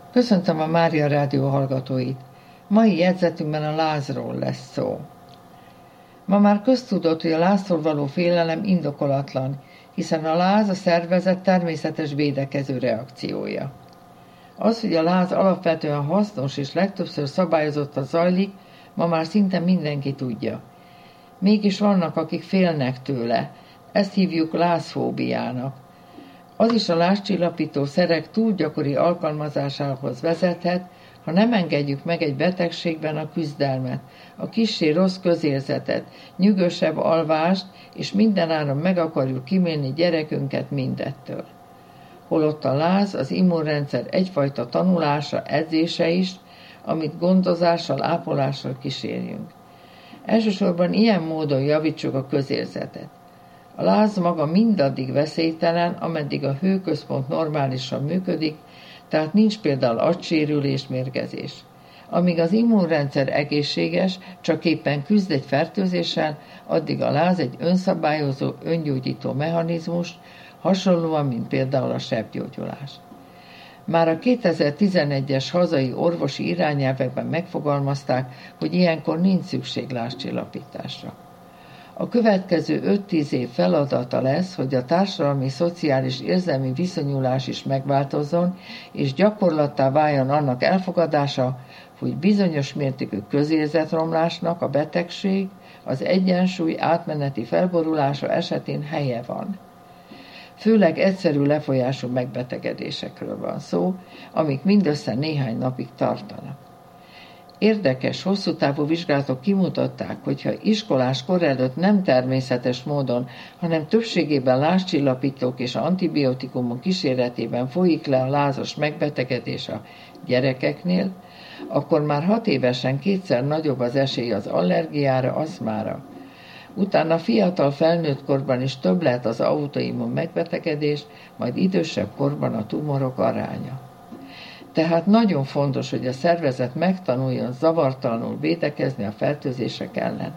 Köszöntöm a Mária Rádió hallgatóit. Mai jegyzetünkben a lázról lesz szó. Ma már köztudott, hogy a láztól való félelem indokolatlan, hiszen a láz a szervezet természetes védekező reakciója. Az, hogy a láz alapvetően hasznos és legtöbbször szabályozottan zajlik, ma már szinte mindenki tudja. Mégis vannak, akik félnek tőle. Ezt hívjuk lázfóbiának. Az is a lázcsillapító szerek túl gyakori alkalmazásához vezethet, ha nem engedjük meg egy betegségben a küzdelmet, a kissé rossz közérzetet, nyűgösebb alvást, és mindenáron meg akarjuk kímélni gyerekünket mindettől. Holott a láz az immunrendszer egyfajta tanulása, edzése is, amit gondozással, ápolással kísérjünk. Elsősorban ilyen módon javítsuk a közérzetet. A láz maga mindaddig veszélytelen, ameddig a hőközpont normálisan működik, tehát nincs például agysérülés, mérgezés. Amíg az immunrendszer egészséges, csak éppen küzd egy fertőzéssel, addig a láz egy önszabályozó, öngyógyító mechanizmus, hasonlóan, mint például a sebgyógyulás. Már a 2011-es hazai orvosi irányelvekben megfogalmazták, hogy ilyenkor nincs szükség lázcsillapításra. A következő 5-10 év feladata lesz, hogy a társadalmi, szociális, érzelmi viszonyulás is megváltozzon, és gyakorlattá váljon annak elfogadása, hogy bizonyos mértékű közérzetromlásnak a betegség, az egyensúly átmeneti felborulása esetén helye van. Főleg egyszerű lefolyású megbetegedésekről van szó, amik mindössze néhány napig tartanak. Érdekes, hosszú távú vizsgálatok kimutatták, hogyha iskolás kor előtt nem természetes módon, hanem többségében lázcsillapítók és antibiotikumok kíséretében folyik le a lázas megbetegedés a gyerekeknél, akkor már 6 évesen 2-szer nagyobb az esély az allergiára, aszmára. Utána fiatal felnőtt korban is több lehet az autoimmun megbetegedés, majd idősebb korban a tumorok aránya. Tehát nagyon fontos, hogy a szervezet megtanuljon zavartalanul védekezni a fertőzések ellen.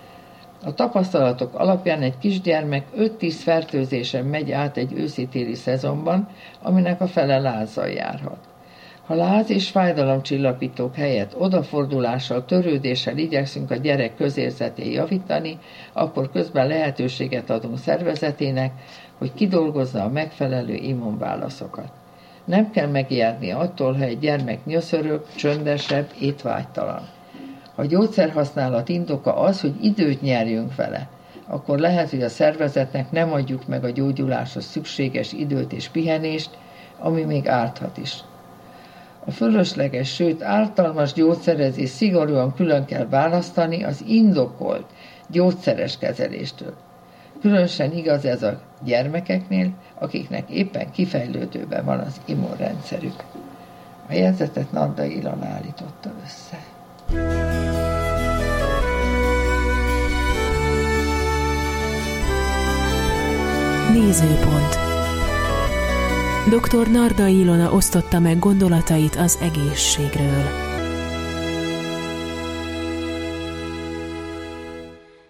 A tapasztalatok alapján egy kisgyermek 5-10 fertőzésen megy át egy őszi-téli szezonban, aminek a fele lázzal járhat. Ha láz és fájdalomcsillapítók helyett odafordulással, törődéssel igyekszünk a gyerek közérzetét javítani, akkor közben lehetőséget adunk szervezetének, hogy kidolgozza a megfelelő immunválaszokat. Nem kell megijedni attól, ha egy gyermek nyöszörög, csöndesebb, étvágytalan. Ha gyógyszerhasználat indoka az, hogy időt nyerjünk vele, akkor lehet, hogy a szervezetnek nem adjuk meg a gyógyuláshoz szükséges időt és pihenést, ami még árthat is. A fölösleges, sőt ártalmas gyógyszerezés szigorúan külön kell választani az indokolt gyógyszeres kezeléstől. Különösen igaz ez a gyermekeknél, akiknek éppen kifejlődőben van az immunrendszerük. A jegyzetet Nardai Ilona állította össze. Nézőpont. Dr. Nardai Ilona osztotta meg gondolatait az egészségről.